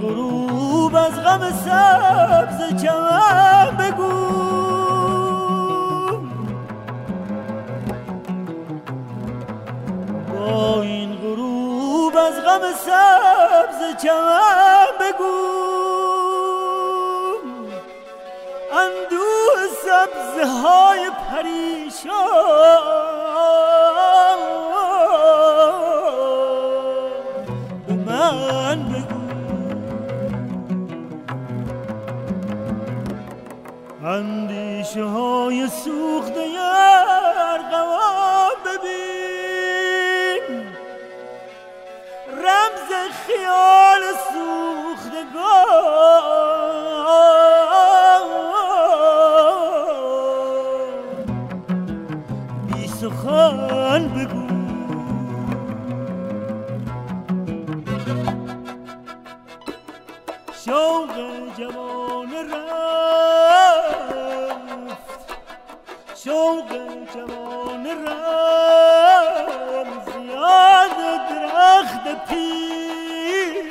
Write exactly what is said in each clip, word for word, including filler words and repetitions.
غروب از غم سبز چمن بگو، با این غروب از غم سبز چمن بگو، اندوه سبزه های پریشان به من بگو، اندیشه های سوخته ارغوان ببین، رمز خیال سوختگان بی سخن بگو. شوق جوان رفت، شوق جوان رفت زیاد درخت پیر،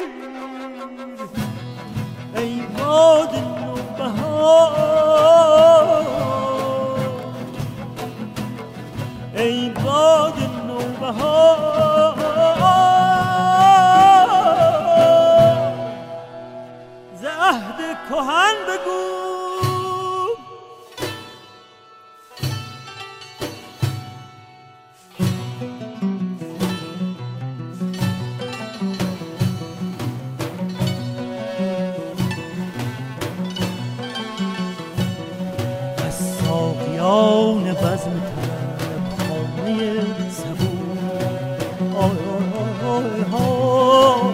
ای باد نوبهار، ای باد نوبهار، ز عهد کهن بگو، از ساقیان بزم طرب خانه صبور، آی آی آی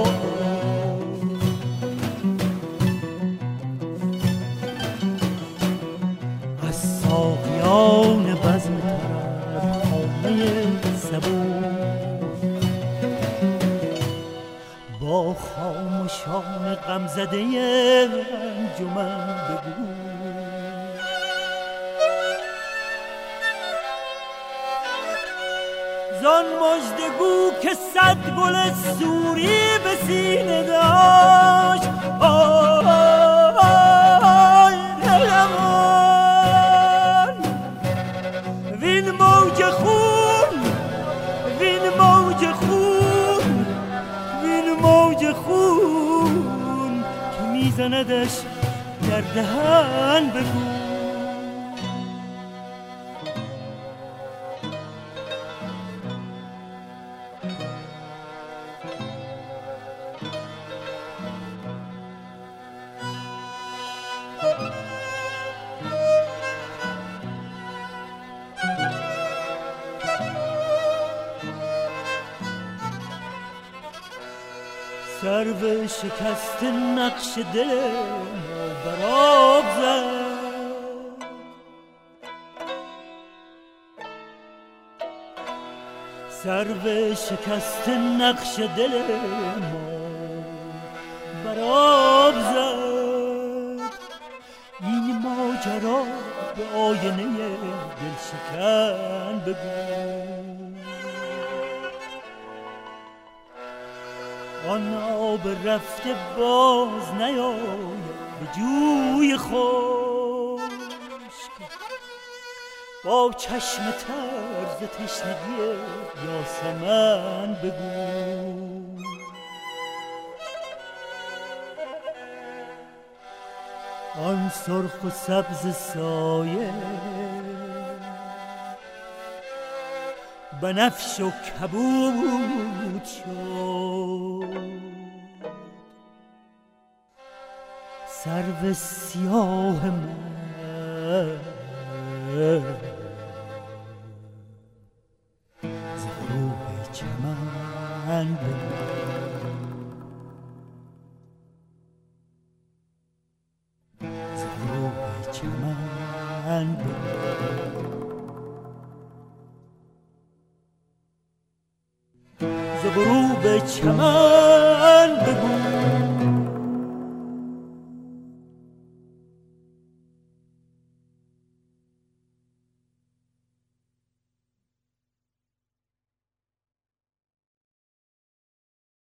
از ساقیان بزم طرب خانه صبور، با خاموشان غمزده انجمن بگو، زان مژدگو که صد گل سوری به سینه داشت، آی دلمان وین موج خون، وین موج خون، وین موج خون که میزندش در دهن بگو. سرو شکست نقش دل ما براب زد، سرو شکست نقش دل ما براب زد، این ماجرا به آینه دل شکن بگو، آن آب رفته باز نیاید به جوی خشک، با چشم تر ز تشنگی یاسمن بگو، آن سرخ و سبز سایه بنفش و کبود شد، سرو سیاه من ز غروب چمن بگو، ز غروب چمن بگو، ز غروب چمن بگو.